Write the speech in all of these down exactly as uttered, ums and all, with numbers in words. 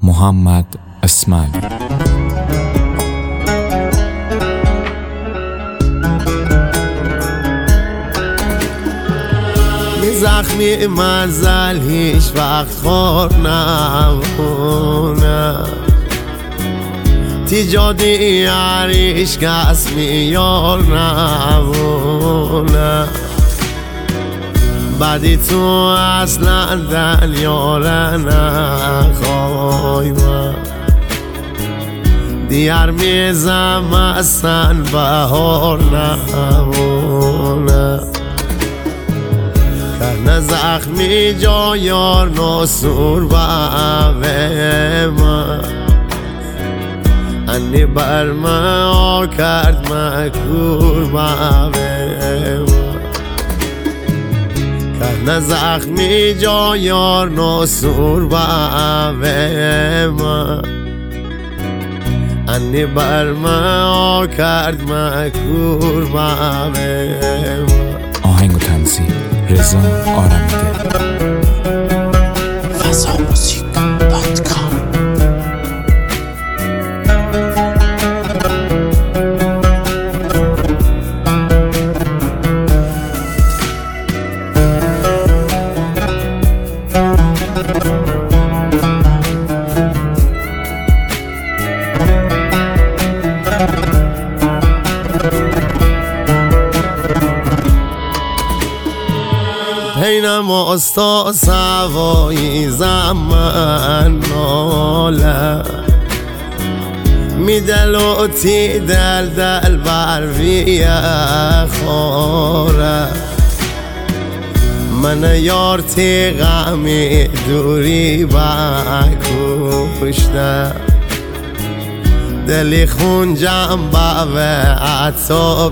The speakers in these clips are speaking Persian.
محمد اسماعیلی. زخمی منزل هیچ وقت خور نمونه، تی جادی یاریش کس میار نمونه، بعدی تو اصلا دلیاره نخوای من دیار میزم اصلا بهار نمونه، کرنه زخمی جا یار ناسور باوه من انی بر من کرد مکور باوه من، کرنه زخمی جا یار ناسور باوه من انی بر من کرد مکور باوه من. آهنگ و تنظیم رضا آرمیده. فضا موزیک دات کام. اینم استا سوایی زمان ناله می دلو تی دل دل بر ویه خوره، من یار تی غمی دوری بکشته، دلی خون جنبه و عطا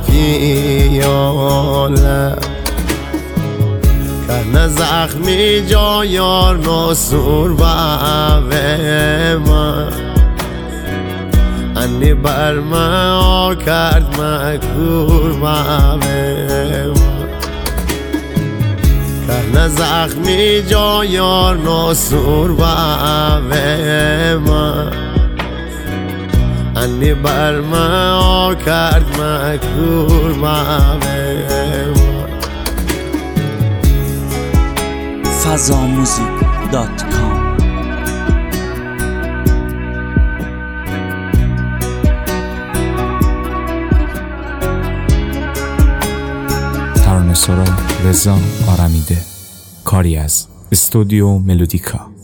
پیاله، کرنه زخمی جا یار ناسور باوه من انی بر من کرد مکور باوه من، کرنه زخمی جا یار ناسور باوه من انی بر من کرد مکور باوه من. فضا موزیک دات کام. ترانه‌سرا رضا آرمیده، کاری از استودیو ملودیکا.